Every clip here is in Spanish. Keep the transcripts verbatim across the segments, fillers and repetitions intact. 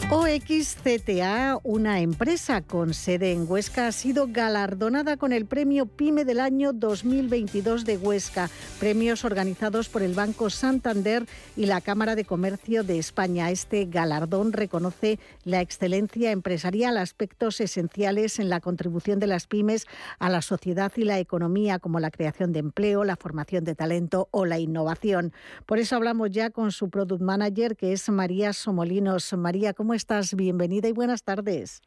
O X C T A, una empresa con sede en Huesca, ha sido galardonada con el Premio PYME del año dos mil veintidós de Huesca, premios organizados por el Banco Santander y la Cámara de Comercio de España. Este galardón reconoce la excelencia empresarial, aspectos esenciales en la contribución de las pymes a la sociedad y la economía, como la creación de empleo, la formación de talento o la innovación. Por eso hablamos ya con su Product Manager, que es María Somolinos. María, ¿cómo estás? Bienvenida y buenas tardes.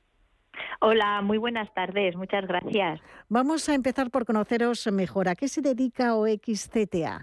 Hola, muy buenas tardes. Muchas gracias. Vamos a empezar por conoceros mejor. ¿A qué se dedica O X C T A?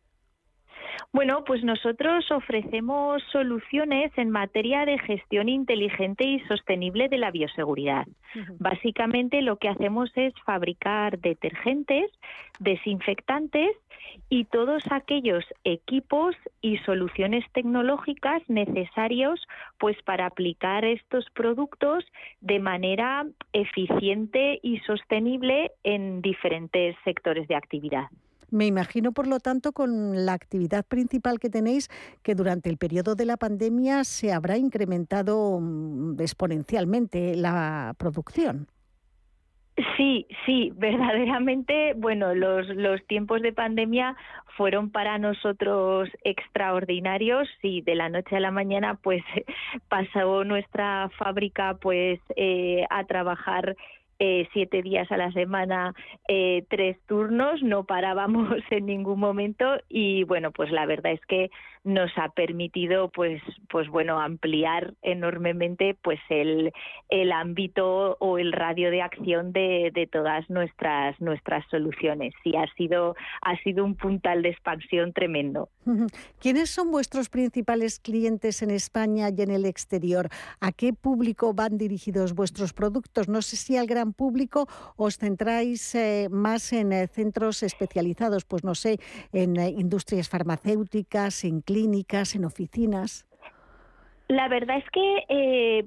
Bueno, pues nosotros ofrecemos soluciones en materia de gestión inteligente y sostenible de la bioseguridad. Uh-huh. Básicamente lo que hacemos es fabricar detergentes, desinfectantes y todos aquellos equipos y soluciones tecnológicas necesarios pues para aplicar estos productos de manera eficiente y sostenible en diferentes sectores de actividad. Me imagino, por lo tanto, con la actividad principal que tenéis, que durante el periodo de la pandemia se habrá incrementado exponencialmente la producción. Sí, sí, verdaderamente, bueno, los, los tiempos de pandemia fueron para nosotros extraordinarios y de la noche a la mañana pues pasó nuestra fábrica pues eh, a trabajar Eh, siete días a la semana, eh, tres turnos, no parábamos en ningún momento y bueno, pues la verdad es que nos ha permitido pues, pues bueno, ampliar enormemente pues el, el ámbito o el radio de acción de, de todas nuestras nuestras soluciones. Sí, ha sido, ha sido un puntal de expansión tremendo. ¿Quiénes son vuestros principales clientes en España y en el exterior? ¿A qué público van dirigidos vuestros productos? No sé si al gran público os centráis eh, más en eh, centros especializados, pues no sé, en eh, industrias farmacéuticas, en clínicas, en oficinas. La verdad es que eh,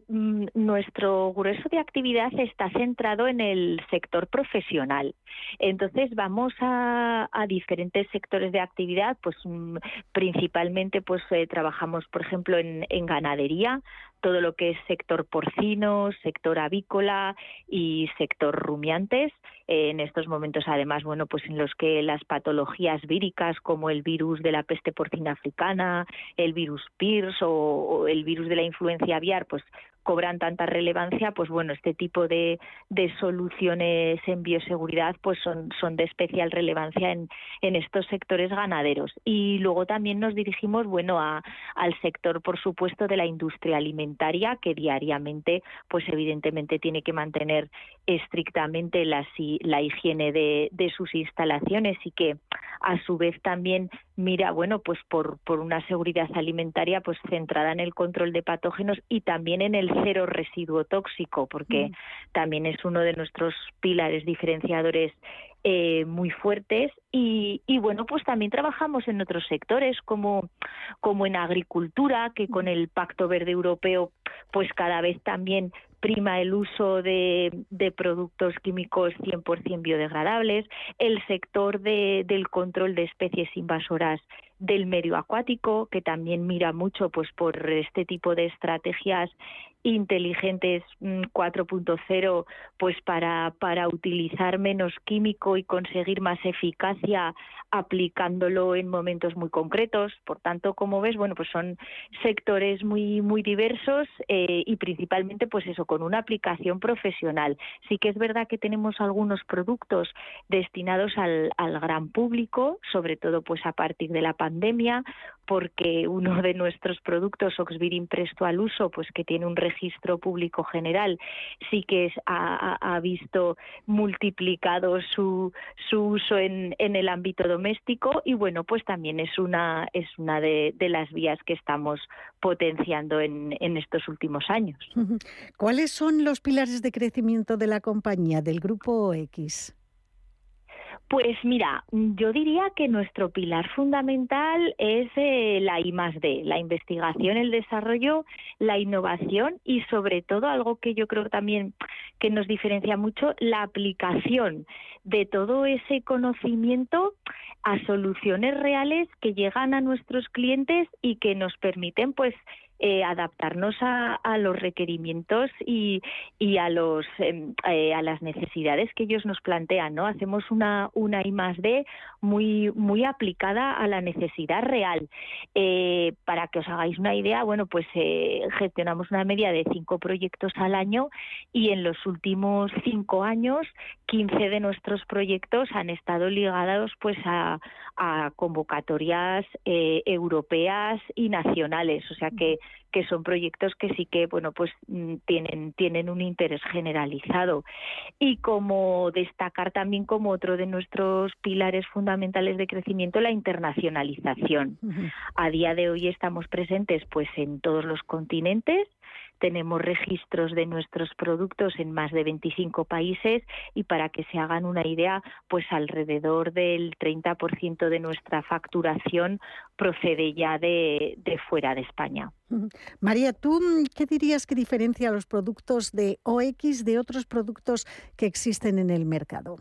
nuestro grueso de actividad está centrado en el sector profesional. Entonces vamos a, a diferentes sectores de actividad, pues um, principalmente pues eh, trabajamos, por ejemplo, en, en ganadería, todo lo que es sector porcino, sector avícola y sector rumiantes. Eh, en estos momentos, además, bueno, pues en los que las patologías víricas como el virus de la peste porcina africana, el virus PIRS o, o el virus de la influencia aviar, pues cobran tanta relevancia, pues bueno, este tipo de, de soluciones en bioseguridad pues son, son de especial relevancia en, en estos sectores ganaderos. Y luego también nos dirigimos, bueno, a, al sector, por supuesto, de la industria alimentaria, que diariamente, pues evidentemente tiene que mantener estrictamente la, la higiene de, de sus instalaciones y que a su vez también mira, bueno, pues por, por una seguridad alimentaria pues centrada en el control de patógenos y también en el cero residuo tóxico, porque mm. también es uno de nuestros pilares diferenciadores eh, muy fuertes y, y bueno, pues también trabajamos en otros sectores como, como en agricultura, que con el Pacto Verde Europeo pues cada vez también prima el uso de, de productos químicos cien por ciento biodegradables, el sector de, del control de especies invasoras del medio acuático, que también mira mucho pues por este tipo de estrategias inteligentes cuatro punto cero pues para, para utilizar menos químico y conseguir más eficacia aplicándolo en momentos muy concretos. Por tanto, como ves, bueno, pues son sectores muy muy diversos eh, y principalmente pues eso, con una aplicación profesional. Sí que es verdad que tenemos algunos productos destinados al, al gran público, sobre todo pues a partir de la pandemia, porque uno de nuestros productos, Oxvirin Presto al Uso, pues que tiene un registro público general, sí que es, ha, ha visto multiplicado su, su uso en, en el ámbito doméstico y bueno, pues también es una, es una de, de las vías que estamos potenciando en, en estos últimos años. ¿Cuáles son los pilares de crecimiento de la compañía, del Grupo O X? Pues mira, yo diría que nuestro pilar fundamental es eh, la I más D, la investigación, el desarrollo, la innovación y sobre todo algo que yo creo también que nos diferencia mucho, la aplicación de todo ese conocimiento a soluciones reales que llegan a nuestros clientes y que nos permiten pues eh, adaptarnos a, a los requerimientos y, y a los eh, a las necesidades que ellos nos plantean, ¿no? Hacemos una una I más D muy muy aplicada a la necesidad real. Eh, para que os hagáis una idea, bueno, pues eh, gestionamos una media de cinco proyectos al año y en los últimos cinco años, quince de nuestros proyectos han estado ligados pues a, a convocatorias eh, europeas y nacionales, o sea que que son proyectos que sí que bueno pues tienen tienen un interés generalizado. Y como destacar también como otro de nuestros pilares fundamentales de crecimiento, la internacionalización. Uh-huh. A día de hoy estamos presentes pues en todos los continentes. Tenemos registros de nuestros productos en más de veinticinco países y para que se hagan una idea, pues alrededor del treinta por ciento de nuestra facturación procede ya de, de fuera de España. María, ¿tú qué dirías que diferencia los productos de O X de otros productos que existen en el mercado?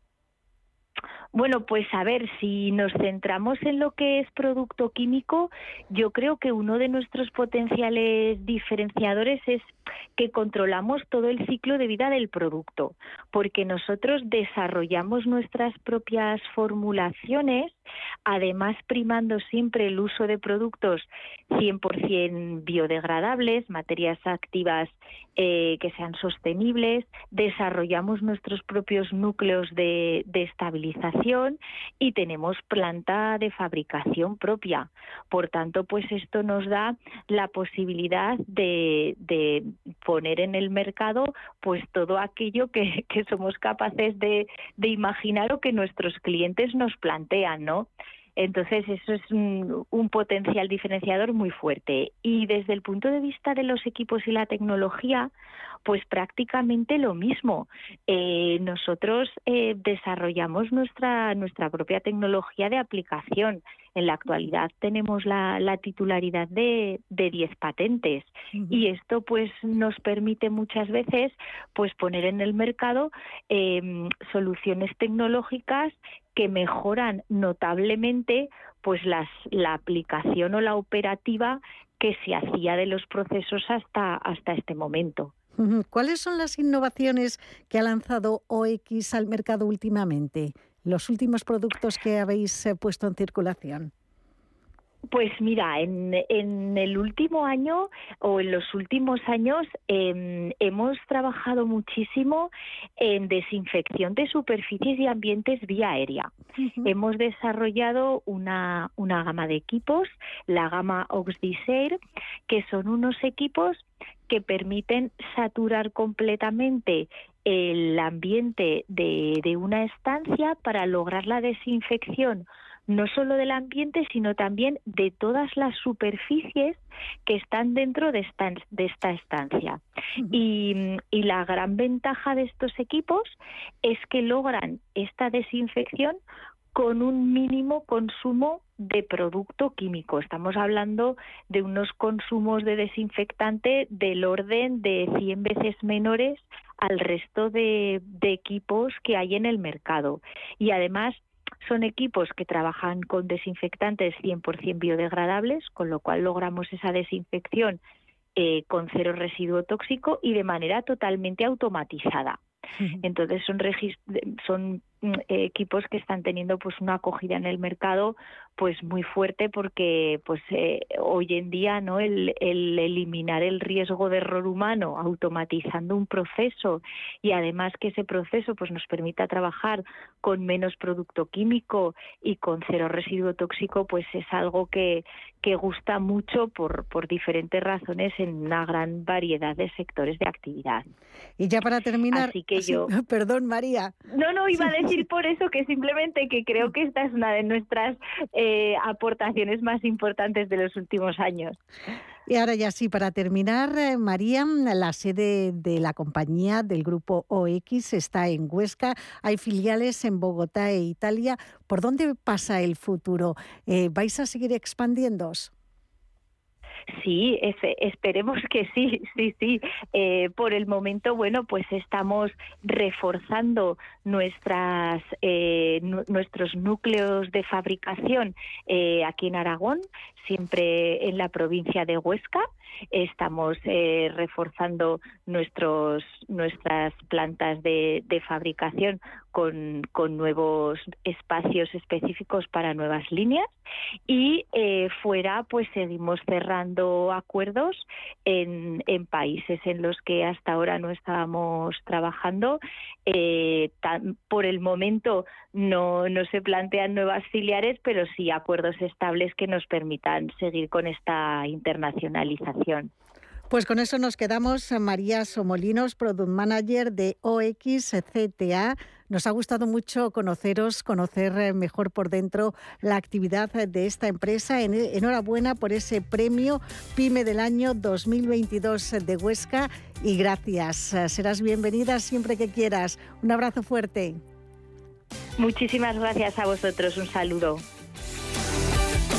Bueno, pues a ver, si nos centramos en lo que es producto químico, yo creo que uno de nuestros potenciales diferenciadores es que controlamos todo el ciclo de vida del producto, porque nosotros desarrollamos nuestras propias formulaciones, además primando siempre el uso de productos cien por ciento biodegradables, materias activas eh, que sean sostenibles, desarrollamos nuestros propios núcleos de, de estabilización y tenemos planta de fabricación propia. Por tanto, pues esto nos da la posibilidad de, de poner en el mercado pues todo aquello que, que somos capaces de, de imaginar o que nuestros clientes nos plantean, ¿no? Entonces, eso es un, un potencial diferenciador muy fuerte. Y desde el punto de vista de los equipos y la tecnología, pues prácticamente lo mismo. Eh, nosotros eh, desarrollamos nuestra, nuestra propia tecnología de aplicación. En la actualidad tenemos la, la titularidad de, de diez patentes uh-huh. y esto pues nos permite muchas veces pues poner en el mercado eh, soluciones tecnológicas que mejoran notablemente pues las, la aplicación o la operativa que se hacía de los procesos hasta, hasta este momento. ¿Cuáles son las innovaciones que ha lanzado O X al mercado últimamente? Los últimos productos que habéis puesto en circulación. Pues mira, en, en el último año o en los últimos años eh, hemos trabajado muchísimo en desinfección de superficies y ambientes vía aérea. Uh-huh. Hemos desarrollado una, una gama de equipos, la gama OxDisair, que son unos equipos que permiten saturar completamente el ambiente de, de una estancia para lograr la desinfección no solo del ambiente, sino también de todas las superficies que están dentro de esta, de esta estancia. Uh-huh. Y, y la gran ventaja de estos equipos es que logran esta desinfección con un mínimo consumo de producto químico. Estamos hablando de unos consumos de desinfectante del orden de cien veces menores al resto de, de equipos que hay en el mercado. Y además son equipos que trabajan con desinfectantes cien por ciento biodegradables, con lo cual logramos esa desinfección eh, con cero residuo tóxico y de manera totalmente automatizada. Entonces son, regist- son eh, equipos que están teniendo pues una acogida en el mercado pues muy fuerte porque pues eh, hoy en día no el, el eliminar el riesgo de error humano automatizando un proceso y además que ese proceso pues nos permita trabajar con menos producto químico y con cero residuo tóxico pues es algo que, que gusta mucho por, por diferentes razones en una gran variedad de sectores de actividad. Y ya para terminar, Así que yo... sí, perdón María. No, no, iba a decir por eso que simplemente que creo que esta es una de nuestras eh, aportaciones más importantes de los últimos años. Y ahora ya sí, para terminar, María, la sede de la compañía del grupo O X está en Huesca, hay filiales en Bogotá e Italia. ¿Por dónde pasa el futuro? Eh, ¿Vais a seguir expandiéndoos? Sí, efe- esperemos que sí, sí, sí. Eh, por el momento, bueno, pues estamos reforzando nuestras eh, nu- nuestros núcleos de fabricación eh, aquí en Aragón, siempre en la provincia de Huesca. Estamos eh, reforzando nuestros nuestras plantas de, de fabricación con, con nuevos espacios específicos para nuevas líneas. Y eh, fuera, pues seguimos cerrando acuerdos en, en países en los que hasta ahora no estábamos trabajando. Eh, tan, por el momento no, no se plantean nuevas filiales, pero sí acuerdos estables que nos permitan seguir con esta internacionalización. Pues con eso nos quedamos. María Somolinos, Product Manager de O X C T A. Nos ha gustado mucho conoceros, conocer mejor por dentro la actividad de esta empresa. Enhorabuena por ese premio PYME del año dos mil veintidós de Huesca y gracias. Serás bienvenida siempre que quieras. Un abrazo fuerte. Muchísimas gracias a vosotros. Un saludo.